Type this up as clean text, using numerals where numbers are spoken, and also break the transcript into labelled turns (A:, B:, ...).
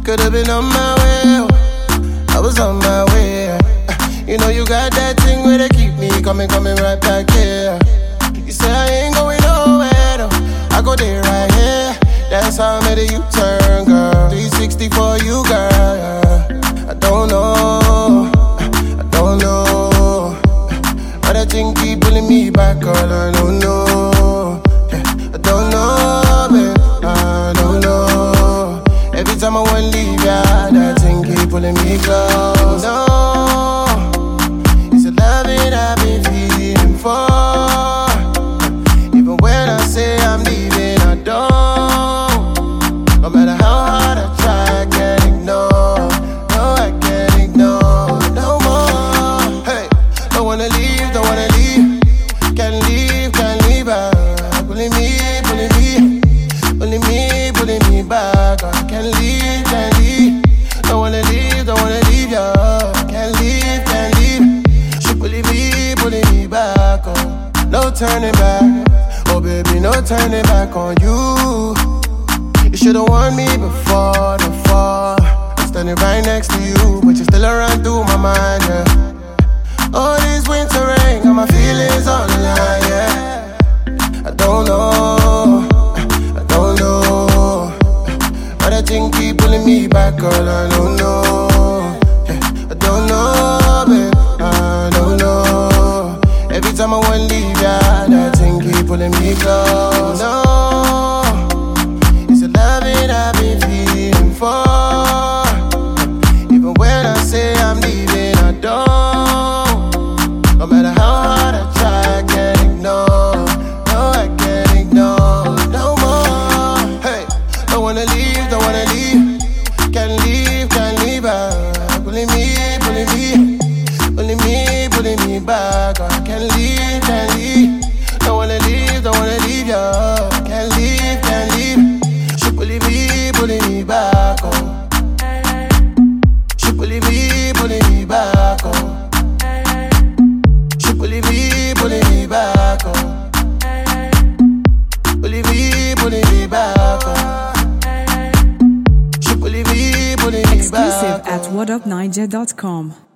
A: could've been on my way. I was on my way. You know you got that thing where they keep me coming right back here. You say I ain't going nowhere, no. I go there right here. That's how I made a U-turn, girl. 360 for you, girl. I don't know, but that thing keep pulling me back, girl. I don't know, I don't know, babe. I don't know. Every time I wanna leave, yeah, that thing keep pulling me close. No, it's a loving I've been feeling for. Even when I say I'm leaving, I don't. No matter how hard I try, I can't ignore. No, I can't ignore no more. Hey, don't wanna leave, don't wanna leave. Can't leave, pulling me back. I can't leave, don't wanna leave, yeah. Can't leave. She pulling me back, oh. No turning back, oh baby, no turning back on you. You should've warned me before the fall. I'm standing right next to you, but you still around through my mind, yeah. All this winter rain, got my feelings on the line, yeah. I don't know, but that thing keep pulling me back, girl. I don't know, yeah. I don't know, babe. I don't know. Every time I wanna leave, yeah, that thing keep pulling me close. No, it's a loving I've been feeling for. Even when I say I'm leaving, I don't. No matter how hard I try, I can't ignore. No, I can't ignore no more. Hey, don't wanna leave. Can't leave, pulling me back. I can't leave. Don't wanna leave, yeah. Can't leave. She pulling me back, oh. She pulling me back, oh. She pulling me back, oh. Pulling me back, oh. She pulling me back,
B: Exclusive
A: oh.
B: at whatupniger.com.